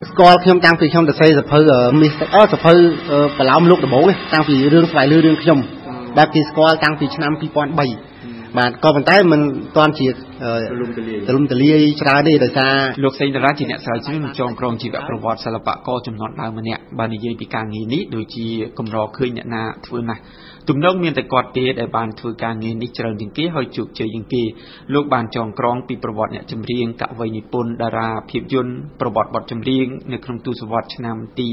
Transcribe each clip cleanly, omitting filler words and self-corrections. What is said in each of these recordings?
ស្គាល់ខ្ញុំតាំងពីខ្ញុំទៅសេសភៅមីសសភៅប្រឡោមលោកដំបូងតាំងពីរឿងស្វ័យលឺរឿងខ្ញុំដែលគេស្គាល់តាំងពីឆ្នាំ2003បាទក៏ប៉ុន្តែមិនទាន់ជាទលំទលាយច្រើនទេដោយសារលោកសេងតារាជាអ្នកស្រាវជ្រាវនិងចងក្រងជីវប្រវត្តិសិល្បករចំនួនដើមម្នាក់បាននិយាយពីការងារនេះដូចជាកម្រឃើញអ្នកណាធ្វើណាស់ទំនងមានតែគាត់ទេដែលបានធ្វើការងារនេះច្រើនជាងគេហើយជោគជ័យជាងគេលោកបានចងក្រងពីប្រវត្តិអ្នកចម្រៀងកវីនិពន្ធតារាភាពយន្តប្រវត្តិបទចម្រៀងនៅក្នុងទសវត្សរ៍ឆ្នាំទី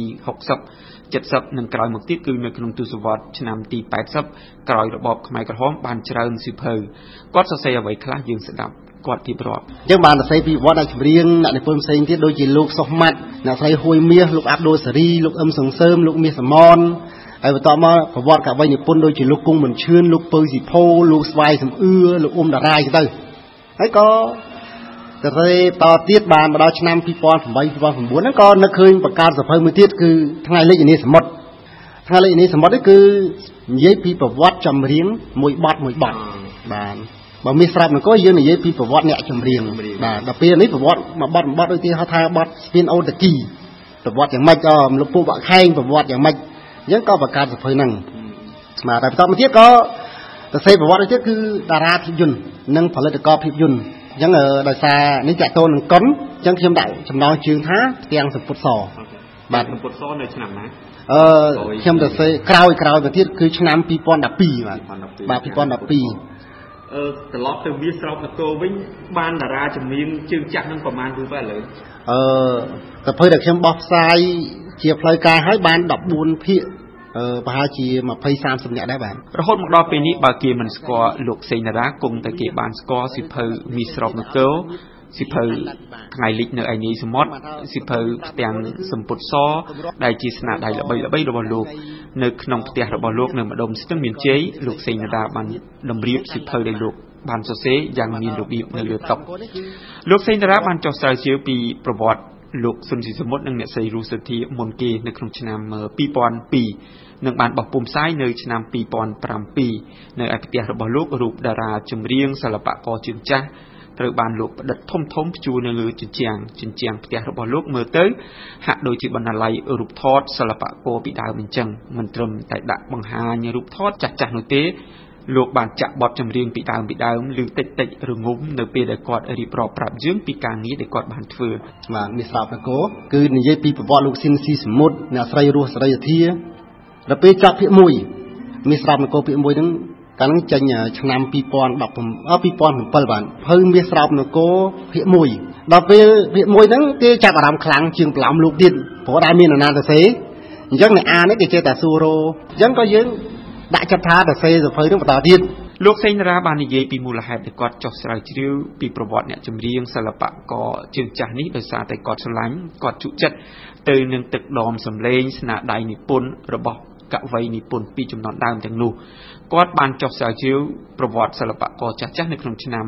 60 70និងក្រោយមកទៀតគឺនៅក្នុងទសវត្សរ៍ឆ្នាំទី80ក្រោយរបបខ្មែរក្រហមបានច្រើនសៀវភៅគាត់សរសេរអ្វីខ្លះយើងស្ដាប់គាត់ទីប្រវត្តិយើងបានសរសេរពីប្រវត្តិអ្នកចម្រៀងអ្នកនិពន្ធផ្សេងទៀតដូចជាលោកសុខម៉ាត់អ្នកស្រីហួយមាសលោកអាប់ដូសេរីលោកអឹមសង្សើមលោកមាសសមនហើយបន្តមកប្រវត្តិកវីនិពន្ធដូចជាលោកគង់មុនឈឿនលោកពៅស៊ីផូលោកស្វាយសំអឿលោកអ៊ុំតារាយទៅហើយក៏សរសេរតទៀតបានមកដល់ឆ្នាំ2008 2009ហ្នឹងក៏នឹកឃើញបង្កើតសភៅមួយទៀតគឺថ្ងៃលេខឥនីសមុទ្រថ្ងៃលេខឥនីសមុទ្រនេះគឺនិយាយពីប្រវត្តិចម្រៀងមួយបទបាទបើមានស្រាប់នោះក៏យើងនិយាយពីប្រវត្តិអ្នកចម្រៀងបាទដល់ពេលនេះប្រវត្តិមួយបទដូចគេហៅថាបទស្ពានអូតាគីប្រវត្តិយ៉ាងម៉េចលោកពូបាក់ខែងប្រវត្តិយ៉ាងម៉េចអញ្ចឹងក៏បង្កើតសភៅហ្នឹងបាទតែបន្តមកទៀតក៏សរសេរប្រវត្តិទៀតគឺតារាភាពយន្តនិងផលិតករភាពយន្តអញ្ចឹងដោយសារនេះតាក់ទងនឹងកុនអញ្ចឹងខ្ញុំដាក់ចំណងជើងថាផ្ទាំងសម្ពុតសបាទសម្ពុតសនៅឆ្នាំណាខ្ញុំសរសេរក្រោយមកទៀតគឺឆ្នាំ2012បាទ2012 ត្រឡប់ទៅវាស្រោបនគរវិញបានតារាចម្រៀងជើងចាស់នឹងប្រមាណរូបឥឡូវសភៅដែលខ្ញុំបោះផ្សាយជាផ្លូវការឲ្យបាន14ភាគប្រហែលជា20-30នាក់ដែរបាទរហូតមកដល់ពេលនេះបើគេមិនស្គាល់លោកសេងតារាគង់តែគេបានស្គាល់សិភៅមីស្រោបនគរសិភៅថ្ងៃលិចនៅឯនីសមុទ្រសិភៅផ្ទាំងសម្ពុតសដែលជាស្នាដៃល្បីៗរបស់លោកនៅក្នុងផ្ទះរបស់លោកនៅម្ដុំស្ទឹងមានជ័យលោកសេងតារាបានតម្រៀបសិភៅដែលលោកបានសរសេរយ៉ាងមានរបៀបនៅលើតុលោកសេងតារាបានចុះស្រាវជ្រាវពីប្រវត្តិលោកស៊ុនស៊ីសមុទ្រនិងអ្នកស្រីរស់សុធាមុនគេនៅក្នុងឆ្នាំ2002និងបានបោះពុម្ពផ្សាយនៅឆ្នាំ2007នៅឯផ្ទះរបស់លោករូបតារាចម្រៀងសិល្បករជើងចាស់ត្រូវបានលោកផ្ដិតធំព្យួរនៅលើជញ្ជាំងផ្ទះរបស់លោកមើលទៅហាក់ដូចជាបណ្ណាល័យរូបថតសិល្បករពីដើមអញ្ចឹងមិនត្រឹមតែដាក់បង្ហាញរូបថតចាស់ៗនោះទេលោកបានចាក់បទចម្រៀងពីដើមឬតិចរងំនៅពេលដែលគាត់រៀបរាប់ប្រាប់យើងពីការងារដែលគាត់បានធ្វើបាទមីស្រោបនគរគឺនិយាយពីប្រវត្តិលោកស៊ីនស៊ីសមុទ្រអ្នកស្រីរស់សេរីធាដល់ពេលចប់ភាគ1មីស្រោបនគរភាគ1ហ្នឹងកាលហ្នឹងចេញឆ្នាំ2017បាទភៅមាសស្រោបនគរភាគ1ដល់ពេលភាគ1ហ្នឹងគេចាប់អារម្មណ៍ខ្លាំងជាងប្រឡំលោកទៀតព្រោះដែលមានអាណាទៅសេអញ្ចឹងអ្នកអាននេះគេចេះតែសួររអញ្ចឹងក៏យើងដាក់ចិត្តថាទៅសេសភៅហ្នឹងបន្តទៀតលោកសេងតារាបាននិយាយពីមូលហេតុដែលគាត់ចុះស្រាវជ្រាវពីប្រវត្តិអ្នកចម្រៀងសិល្បករជើងចាស់នេះដោយសារតែគាត់ស្រឡាញ់គាត់ជក់ចិត្តទៅនឹងទឹកដមសម្លេងស្នាដៃនិពន្ធរបស់កវីនិពន្ធពីចំនួនដើមទាំងនោះគាត់បានចុះស្រាវជ្រាវប្រវត្តិសិល្បករចាស់ៗនៅក្នុងឆ្នាំ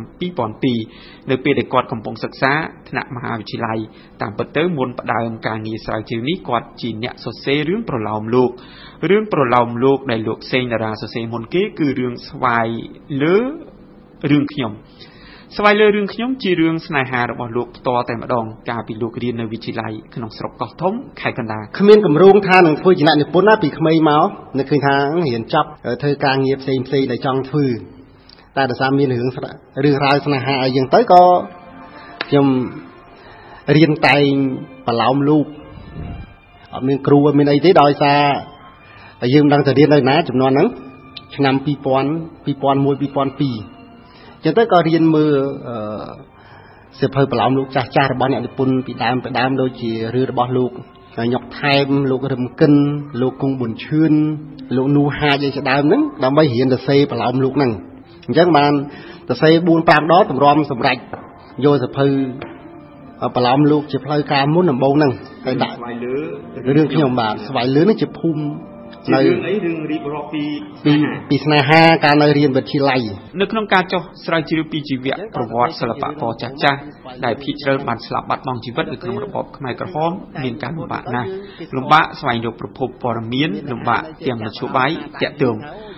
2002នៅពេលដែលគាត់កំពុងសិក្សាថ្នាក់មហាវិទ្យាល័យតាមពិតទៅមុនផ្ដើមការងារស្រាវជ្រាវនេះគាត់ជាអ្នកសរសេររឿងប្រឡោមលោកដែលលោកសេងតារាសរសេរមុនគេគឺរឿងស្វាយលើរឿងខ្ញុំស្វាយលើរឿងខ្ញុំជារឿងស្នេហារបស់លោកផ្ទាល់តែម្ដងកាលពីលោករៀននៅវិទ្យាល័យក្នុងស្រុកកោះធំខេត្តកណ្ដាលគ្មានកម្រងថានឹងធ្វើជាអ្នកនិពន្ធណាពីក្មេងមកនឹកឃើញថារៀនចប់ធ្វើការងារផ្សេងដែលចង់ធ្វើតែដោយសារមានរឿងរ៉ាវស្នេហាអីយ៉ាងទៅក៏ខ្ញុំរៀនតែងប្រឡោមលោកអត់មានគ្រូអត់មានអីទេដោយសារតែយើងមិនដឹងទៅរៀននៅណាចំនួនហ្នឹងឆ្នាំ2000 2001 2002ចឹងទៅក៏រៀនមើលសិភៅប្រឡោមលោកចាស់របស់អ្នកនិពន្ធពីដើមដូចជារឿងរបស់លោកញុកថែមលោករឹមកិនលោកគង់ប៊ុនឈឿនលោកនូហាចឯជាដើមហ្នឹងដើម្បីរៀនសរសេរប្រឡោមលោកហ្នឹងអញ្ចឹងបានសរសេរ 4-5 ដងតម្រាំសម្រេចយកសិភៅប្រឡោមលោកជាផ្លូវការមុនដំបូងហ្នឹងហើយដាក់ស្វ័យលើរឿងខ្ញុំបាទស្វ័យលើនេះជាភូមិនៅរឿងរៀបរាប់ពីស្នេហាការនៅរៀនវិទ្យាល័យនៅក្នុងការចុះស្រាវជ្រាវពីជីវប្រវត្តិសិល្បករចាស់ដែលភាគច្រើនបានស្លាប់បាត់បង់ជីវិតនៅក្នុងរបបខ្មែរក្រហមមានការលំបាកណាស់លំបាកស្វែងរកប្រភពព័ត៌មានលំបាកទាំងមធ្យោបាយតាក់ទង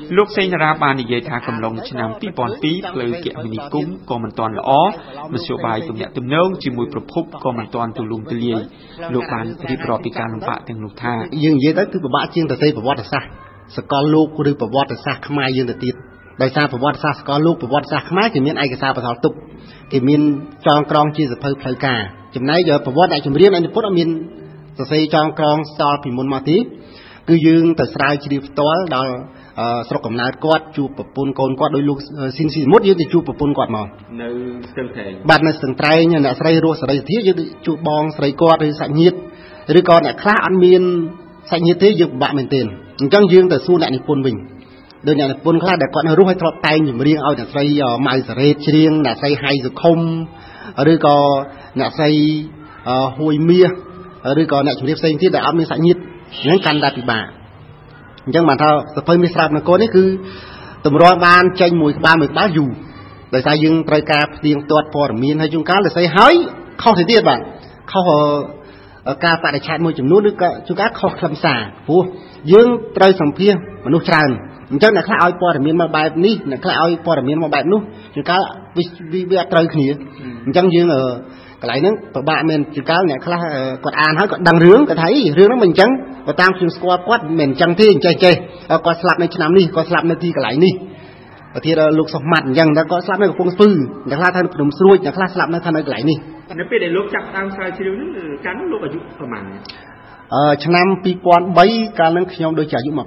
លោកសេងតារាបាននិយាយថាកំឡុងឆ្នាំ2002ផ្លូវគមនាគមន៍ក៏មិនទាន់ល្អមធ្យោបាយទំនាក់ទំនងជាមួយប្រភពក៏មិនទាន់ទូលំទូលាយលោកបានរៀបរាប់ពីការលំបាកទាំងនោះថាយើងនិយាយទៅគឺពិបាកជាងទៅសេប្រវត្តិសាស្ត្រសកលលោកឬប្រវត្តិសាស្ត្រខ្មែរយើងទៅទៀតដោយសារប្រវត្តិសាស្ត្រសកលលោកប្រវត្តិសាស្ត្រខ្មែរគេមានឯកសារបន្ថល់ទុកគេមានចងក្រងជាសភៅផ្លូវការចំណែកប្រវត្តិអ្នកចម្រៀងអ្នកនិពន្ធអត់មានសរសេរចងក្រងស្ទាល់ពីមុនមកទេគឺយើងទៅស្រាវជ្រាវផ្ទាល់ដល់ស្រុកកំណើតគាត់ជួបប្រពន្ធកូនគាត់ដោយលោកស៊ីនស៊ីមុតយើងទៅជួបប្រពន្ធគាត់មកនៅស្ទឹងត្រែងបាទនៅស្ទឹងត្រែងអ្នកស្រីរស់សេរីធាយើងទៅជួបបងស្រីគាត់ឬសាច់ញាតិឬក៏អ្នកខ្លះអត់មានសាច់ញាតិទេយើងពិបាកមែនទែនអញ្ចឹងយើងទៅសួរអ្នកនិពន្ធវិញដោយអ្នកនិពន្ធខ្លះដែលគាត់នៅរស់ឲ្យធ្លាប់តែងចម្រៀងឲ្យអ្នកស្រីម៉ៅសារ៉េតច្រៀងអ្នកស្រីហៃសុខុមឬក៏អ្នកស្រីហួយមាសឬក៏អ្នកចម្រៀងផ្សេងទៀតដែលអត់មានសាច់ញាតិហ្នឹងកាន់តែពិបាកអញ្ចឹងបានថាសភៅមាសស្រាប់នគរនេះគឺតម្រាំបានចេញមួយក្បាលយូរដោយសារយើងត្រូវការផ្ទៀងផ្ទាត់ព័ត៌មានហើយជួនកាលតែស្អីហើយខុសទៅទៀតបាទខុសការបដិឆេទមួយចំនួនឬក៏ជួនកាលខុសខ្លឹមសារព្រោះយើងត្រូវសម្ភាសមនុស្សច្រើនអញ្ចឹងអ្នកខ្លះឲ្យព័ត៌មានមកបែបនេះអ្នកខ្លះឲ្យព័ត៌មានមកបែបនោះជួនកាលវាអត់ត្រូវគ្នាអញ្ចឹងយើងកន្លែងហ្នឹងពិបាកមែនជួនកាលអ្នកខ្លះគាត់អានហើយគាត់ដឹងរឿងគាត់ថារឿងហ្នឹងមិនអញ្ចឹងបើតាមខ្ញុំស្គាល់គាត់មិនអញ្ចឹងទេចេះគាត់ស្លាប់នៅឆ្នាំនេះគាត់ស្លាប់នៅទីកន្លែងនេះប្រធានលោកសុខម៉ាត់អញ្ចឹងតែគាត់ស្លាប់នៅកំពង់ស្ពឺអ្នកខ្លះថានៅភ្នំស្រួយអ្នកខ្លះស្លាប់នៅថានៅកន្លែងនេះនៅពេលដែលលោកចាប់ដើមស្រាវជ្រាវហ្នឹងកាលនោះលោកអាយុប្រហែលឆ្នាំ2003កាលហ្នឹងខ្ញុំដូចជាអាយុ21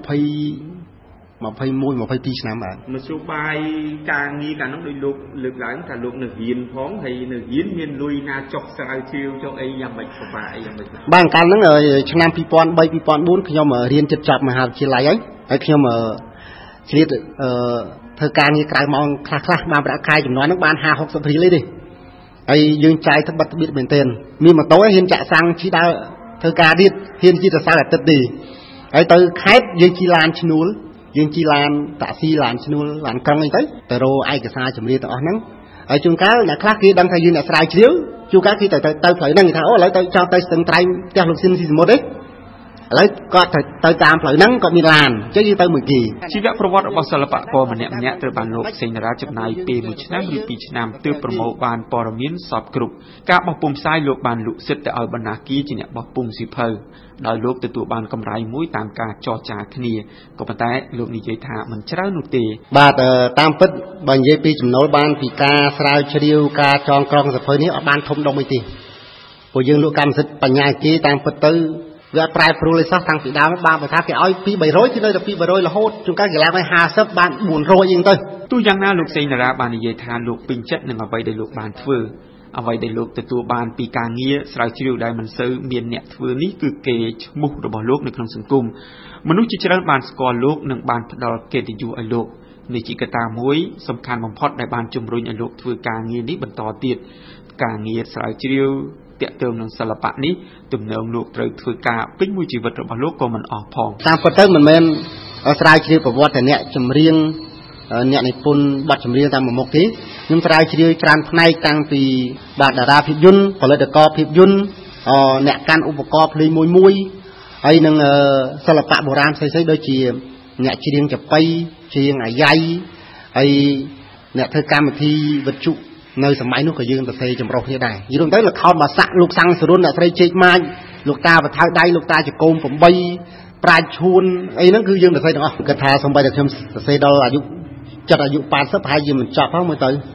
22ឆ្នាំបាទមធ្យោបាយការងារកាលនោះដូចលោកលើកឡើងថាលោកនៅរៀនផងហើយនៅរៀនមានលុយណាចុះស្រាវជ្រាវចុះអីយ៉ាងម៉េចពិបាកអីយ៉ាងម៉េចបាទកាលហ្នឹងឆ្នាំ2003 2004ខ្ញុំរៀនជិតចប់មហាវិទ្យាល័យហើយខ្ញុំឆ្លៀតធ្វើការងារក្រៅម៉ោងខ្លះបានប្រាក់ខែចំនួនហ្នឹងបាន50-60រៀលទេហើយយើងចាយទៅបាត់បៀតមែនទែនមានម៉ូតូឲ្យហ៊ានចាក់សាំងជិះដើរធ្វើការទៀតហ៊ានជិះទៅសៅរ៍អាទិត្យទេហើយទៅខេត្តយើងជិះឡានឈ្នួលយើងជិះឡានតាក់ស៊ីឡានឈ្នួលឡានកង់អីទៅរកឯកសារចម្រៀងទាំងអស់ហ្នឹងហើយជួនកាលអ្នកខ្លះគេដឹងថាយើងអ្នកស្រាវជ្រាវជួនកាលគេទៅផ្លូវហ្នឹងគេថាអូឥឡូវទៅចង់ទៅស្ទឹងត្រែងផ្ទះលោកស៊ីនស៊ីសមុទ្រទេឥឡូវគាត់ទៅតាមផ្លូវហ្នឹងគាត់មានឡានអញ្ចឹងយើងទៅមួយគេជីវប្រវត្តិរបស់សិល្បករម្នាក់ត្រូវបានលោកសេងតារាចំណាយពេល1ឆ្នាំឬ2ឆ្នាំទើបប្រមូលបានព័ត៌មានសពគ្រប់ការបោះពុម្ពផ្សាយលោកបានលក់សិទ្ធិទៅឲ្យបណ្ណាគារជាអ្នកបោះពុម្ពសៀវភៅដោយលោកទទួលបានកម្រៃមួយតាមការចរចាគ្នាក៏ប៉ុន្តែលោកនិយាយថាមិនច្រើននោះទេបាទតាមពិតបើនិយាយពីចំណូលបានពីការស្រាវជ្រាវការចងក្រងសភៅនេះអត់បានធំដុំអីទេព្រោះយើងលក់កម្មសិទ្ធិបញ្ញាគេតាមពិតទៅវាប្រែប្រួលឯសោះតាំងពីដើមបានបើថាគេឲ្យ200-300គឺនៅតែ200-300រហូតជួនកាលគេឡើងឲ្យ50បាន400អីទៅទោះយ៉ាងណាលោកសេងតារាបាននិយាយថាលោកពេញចិត្តនឹងអ្វីដែលលោកបានធ្វើអ្វីដែលលោកទទួលបានពីការងារស្រាវជ្រាវដែលមិនសូវមានអ្នកធ្វើនេះគឺគេឈ្មោះរបស់លោកនៅក្នុងសង្គមមនុស្សជាច្រើនបានស្គាល់លោកនិងបានផ្ដល់កិត្តិយសឲ្យលោកនេះជាកត្តាមួយសំខាន់បំផុតដែលបានជំរុញឲ្យលោកធ្វើការងារនេះបន្តទៀតការងារស្រាវជ្រាវតាក់ទងនឹងសិល្បៈនេះទំនងលោកត្រូវធ្វើការពេញមួយជីវិតរបស់លោកក៏មិនអស់ផងតាមពិតទៅមិនមែនស្រាវជ្រាវប្រវត្តិតែអ្នកចម្រៀងអ្នកនិពន្ធបទចម្រៀងតាមមុខទេខ្ញុំស្រាវជ្រាវច្រើនផ្នែកតាំងពីបាទតារាភាពយន្តផលិតករភាពយន្តអ្នកកាន់ឧបករណ៍ភ្លេងមួយហើយនឹងសិល្បៈបុរាណផ្សេងៗដូចជាអ្នកច្រៀងចាប៉ីច្រៀងអាយ៉ៃហើយអ្នកធ្វើកម្មវិធីវិទ្យុនៅសម័យនោះក៏យើងទៅសេចម្រុះគ្នាដែរនិយាយទៅលខោនបាសាក់លោកសាំងសរុនអ្នកស្រីជេកម៉ាចលោកតាបថៅដៃលោកតាចកូម8ប្រាជ្ញឈួនអីហ្នឹងគឺយើងទៅសេទាំងអស់គាត់ថាសូម្បីតែខ្ញុំសរសេរដល់អាយុ80ប្រហែលជាមិនចប់ផងមើលទៅ